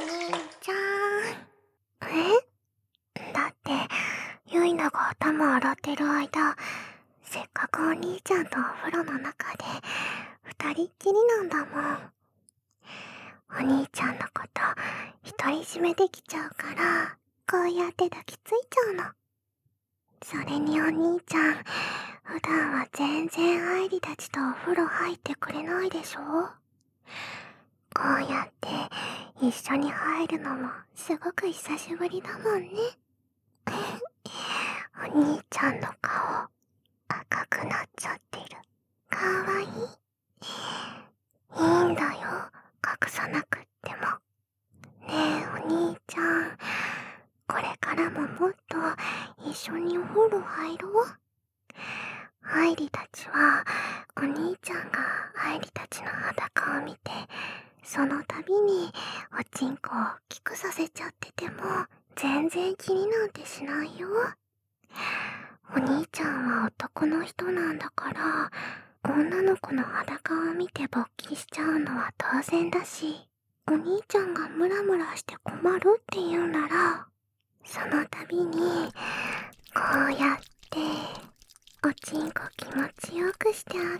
ちゃん。だって、ゆいなが頭洗ってる間、せっかくお兄ちゃんとお風呂の中で、二人っきりなんだもん。お兄ちゃんのこと、独り占めできちゃうから、こうやって抱きついちゃうの。それにお兄ちゃん、普段は全然愛梨たちとお風呂入ってくれないでしょ？こうやって一緒に入るのもすごく久しぶりだもんね。お兄ちゃんの顔赤くなっちゃってる。かわいい。いいんだよ、隠さなくっても。ねえお兄ちゃん、これからももっと一緒にお風呂入ろう。愛梨たちはお兄ちゃんが愛梨たちの裸を見て、その度におちんこを大きくさせちゃってても全然気になんてしないよ。お兄ちゃんは男の人なんだから、女の子の裸を見て勃起しちゃうのは当然だし、お兄ちゃんがムラムラして困るって言うなら、その度にこうやっておちんこ気持ちよくしてあげる。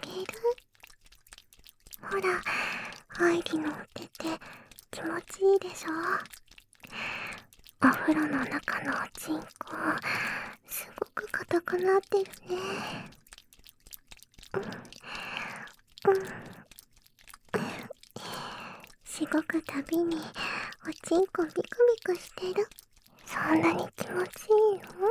ほら、愛梨のってて気持ちいいでしょ？お風呂の中のおちんこ、すごく硬くなってるね。しごくたびにおちんこビクビクしてる。そんなに気持ちいいの？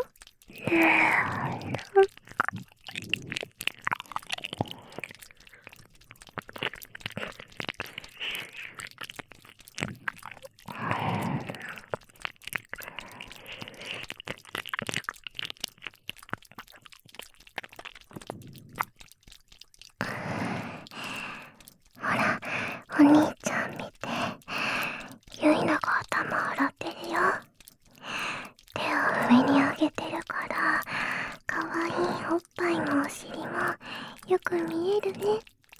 ほら、お兄ちゃん見て。ゆいなが頭洗ってるよ。手を上に上げてるから、かわいいおっぱいもお尻もよく見えるね。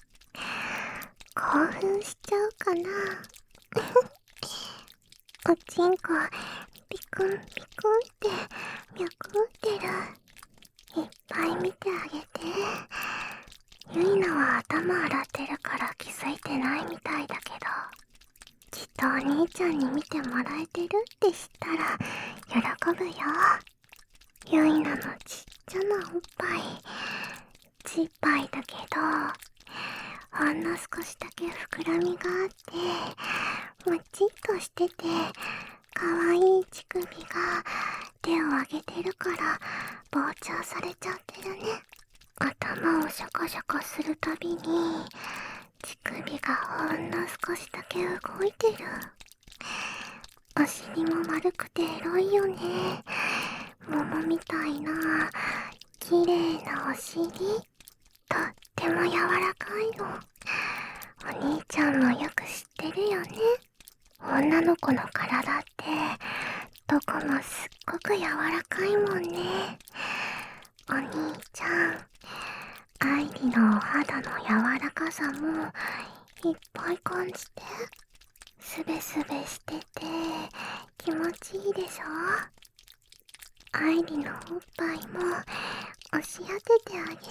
興奮しちゃうかな。おちんこピクンピクンって脈打ってる。いっぱい見てあげて。ゆいなは頭洗ってるから気づいてないみたいだけど、きっとお兄ちゃんに見てもらえてるって知ったら喜ぶよ。ゆいなのちっちゃなおっぱい、ちっぱいだけど、ほんの少しだけ膨らみがあって、もちっとしてて、かわいい乳首が手を上げてるから膨張されちゃってるね。頭をシャカシャカするたびに乳首がほんの少しだけ動いてる。お尻も丸くてエロいよね。桃みたいな綺麗なお尻、とっても柔らかいの。お兄ちゃんもよく知ってるよね。女の子の体ってどこもすっごく柔らかいもんね。お兄ちゃん、愛梨のお肌の柔らかさもいっぱい感じて。すべすべしてて気持ちいいでしょ？愛梨のおっぱいも押し当ててあげる。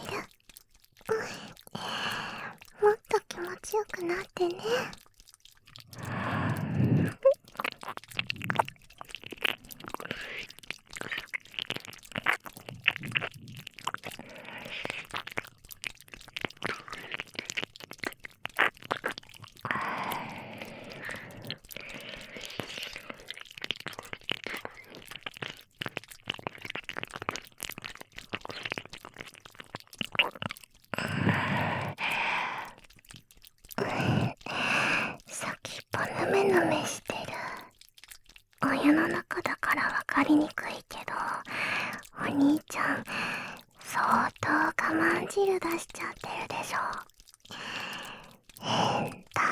もっと気持ちよくなってね。先っぽぬめぬめしてる。お湯の中だからわかりにくいけど、お兄ちゃん相当我慢汁出しちゃってるでしょ。変態。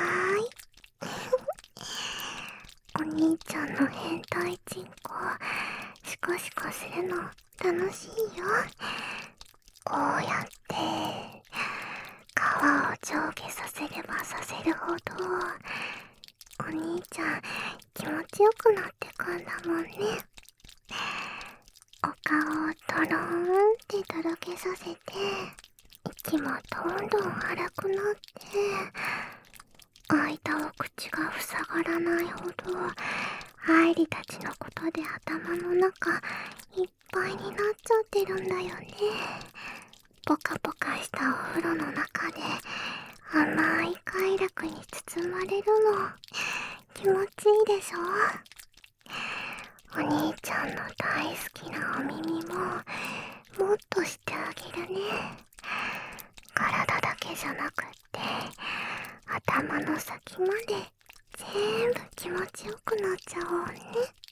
お兄ちゃんの変態チンコシコシコするの楽しいよ。こうやって皮を上下させればさせるほどお兄ちゃん気持ちよくなってくんだもんね。お顔をトローンってとろけさせて、息もどんどん荒くなって、開いたお口が塞がらないほど、愛梨たちのことで頭の中いっぱいになっちゃってるんだよね。ポカポカしたお風呂の中で甘い快楽に包まれるの気持ちいいでしょ。お兄ちゃんの大好きなお耳ももっとしてあげるね。体だけじゃなくって頭の先まで全部気持ちよくなっちゃおうね。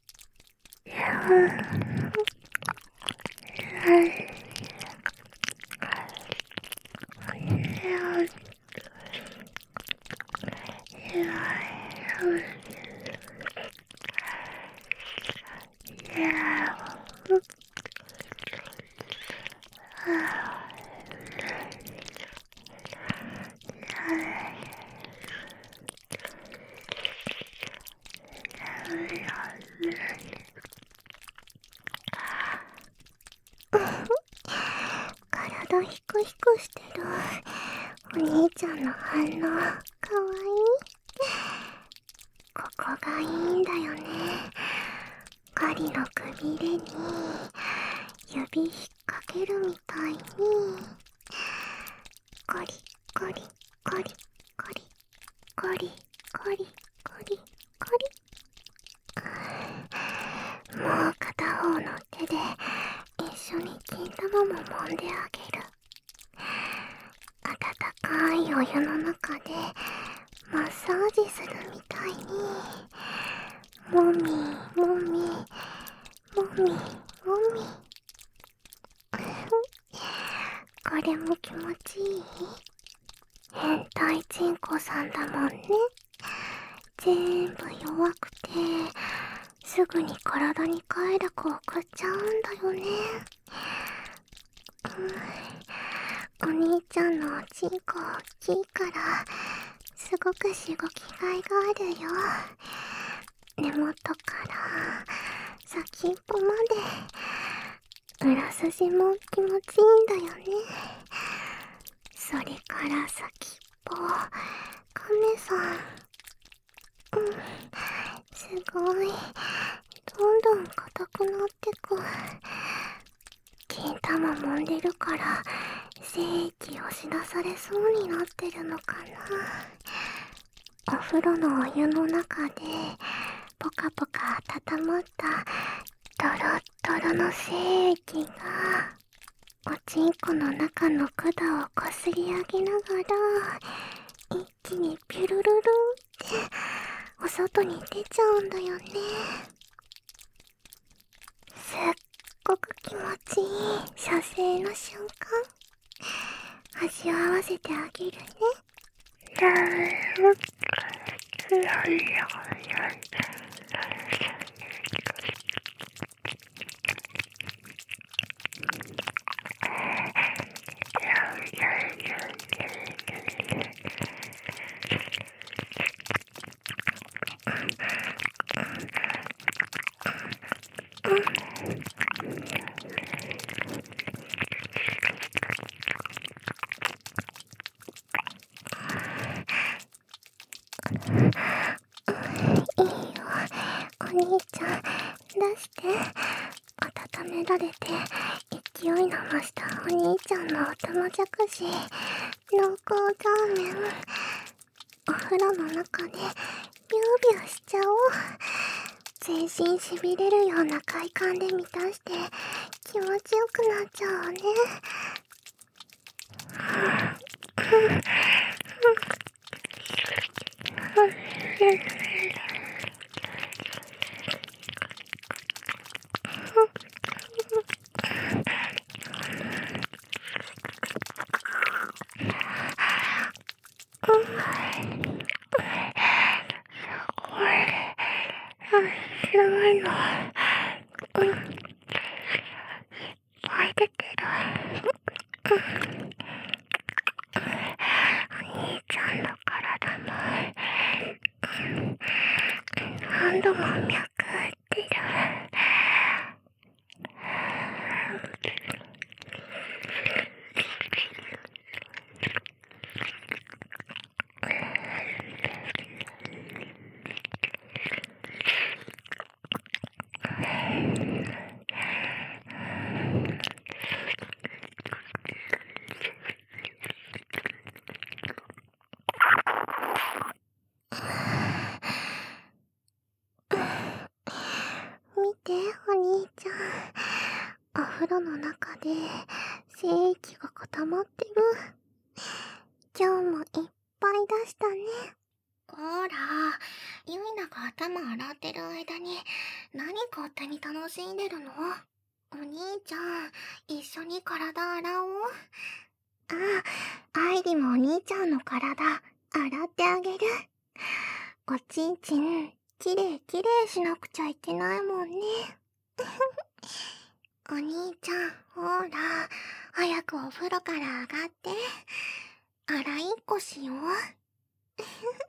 体ヒクヒクしてるお兄ちゃんの反応かわいい。ここがいいんだよね。ガリのくびれに指引っ掛けるみたいにゴリゴリゴリゴリゴリゴリゴリゴリ。もう片方の手で一緒に金玉も揉んであげる。温かいお湯の中でマッサージするみたいにもみもみもみもみ。これも気持ちいい。変態チンコさんだもんね。全部弱くてすぐに体に快楽を送っちゃうんだよね。お兄ちゃんのおちんこ大きいからすごくしごきがいがあるよ。根元から先っぽまで裏筋も気持ちいいんだよね。それから先っぽカメさん、すごいどんどん硬くなってく。金玉揉んでるから精液押し出されそうになってるのかな。お風呂のお湯の中でポカポカ温まったトロットロの精液がおちんこの中の管をこすり上げながら一気にピュルルルってお外に出ちゃうんだよね。すっごく気持ちいい射精の瞬間、味わわせてあげるね。いいよ、お兄ちゃん出して。温められて勢いの増したお兄ちゃんのおたまじゃくし濃厚ラーメン、お風呂の中でビュービューしちゃおう。全身しびれるような快感で満たして気持ちよくなっちゃうね。知らないの。入っててる。お兄ちゃんの体も何度も脈打ってる。見て、お兄ちゃん。お風呂の中で精液が固まってる。今日もいっぱい出したね。ほら、ゆいなが頭洗ってる間に何勝手に楽しんでるの？お兄ちゃん、一緒に体洗おう。ああ、愛梨もお兄ちゃんの体洗ってあげる。おちんちん、きれいきれいしなくちゃいけないもんね。お兄ちゃん、ほら、早くお風呂から上がって。洗いっこしよう。